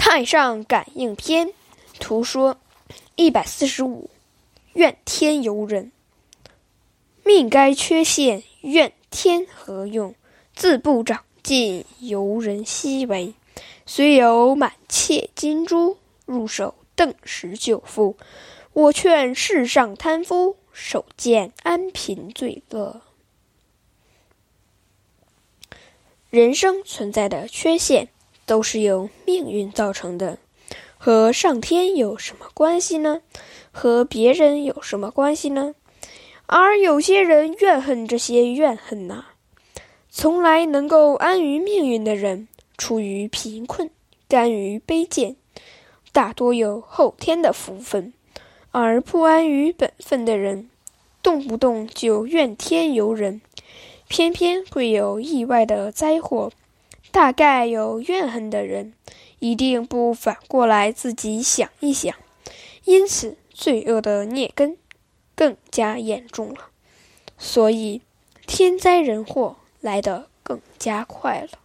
太上感应篇，图说145，怨天尤人。命该缺陷，怨天何用？自不长进，由人希为。虽有满切金珠，入手顿时就富。我劝世上贪夫，手见安贫最乐。人生存在的缺陷都是由命运造成的，和上天有什么关系呢？和别人有什么关系呢？而有些人怨恨这些怨恨呐，从来能够安于命运的人，处于贫困，甘于卑贱，大多有后天的福分；而不安于本分的人，动不动就怨天尤人，偏偏会有意外的灾祸。大概有怨恨的人，一定不反过来自己想一想，因此罪恶的孽根更加严重了，所以天灾人祸来得更加快了。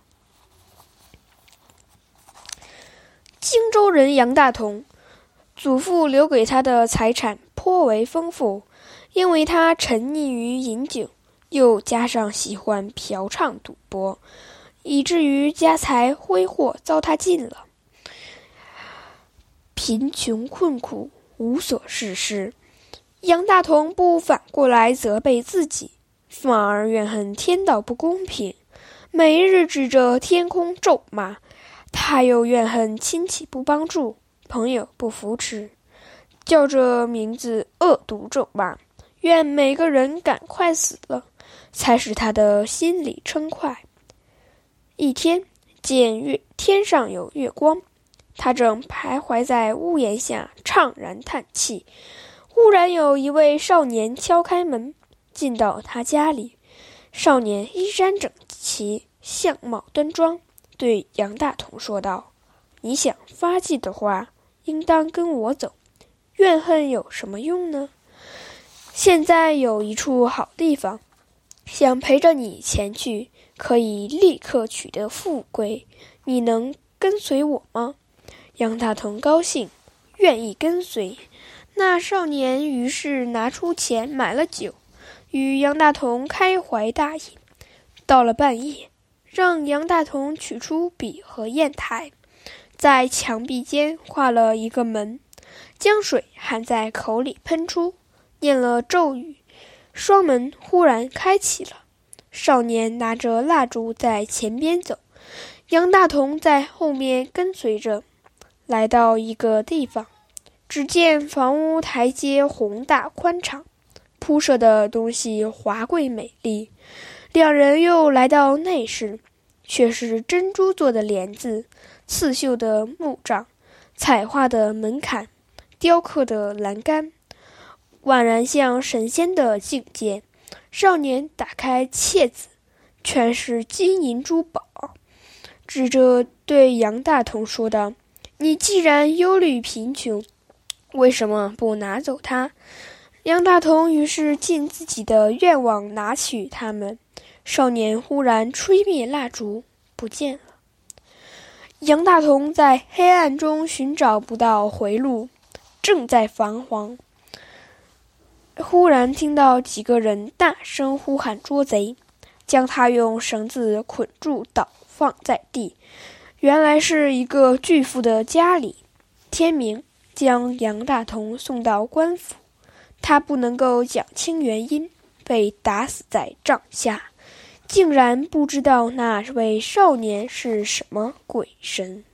荆州人杨大同，祖父留给他的财产颇为丰富，因为他沉溺于饮酒，又加上喜欢嫖娼赌博，以至于家财挥霍糟蹋尽了，贫穷困苦，无所事事。杨大同不反过来责备自己，反而怨恨天道不公平，每日指着天空咒骂。他又怨恨亲戚不帮助，朋友不扶持，叫着名字恶毒咒骂，愿每个人赶快死了，才使他的心里称快。一天，见天上有月光，他正徘徊在屋檐下怅然叹气，忽然有一位少年敲开门，进到他家里。少年衣衫整齐，相貌端庄，对杨大同说道：“你想发迹的话，应当跟我走，怨恨有什么用呢？现在有一处好地方，想陪着你前去，可以立刻取得富贵，你能跟随我吗？”杨大同高兴，愿意跟随。那少年于是拿出钱买了酒，与杨大同开怀大饮。到了半夜，让杨大同取出笔和砚台，在墙壁间画了一个门，将水含在口里喷出，念了咒语，双门忽然开启了。少年拿着蜡烛在前边走，杨大同在后面跟随着。来到一个地方，只见房屋台阶宏大宽敞，铺设的东西华贵美丽。两人又来到内室，却是珍珠做的帘子，刺绣的木障，彩画的门槛，雕刻的栏杆，宛然像神仙的境界。少年打开册子，全是金银珠宝，指着对杨大同说道：“你既然忧虑贫穷，为什么不拿走它？”杨大同于是尽自己的愿望拿取它们。少年忽然吹灭蜡烛，不见了。杨大同在黑暗中寻找不到回路，正在彷徨，忽然听到几个人大声呼喊捉贼，将他用绳子捆住，倒放在地。原来是一个巨富的家里。天明，将杨大同送到官府，他不能够讲清原因，被打死在帐下，竟然不知道那位少年是什么鬼神。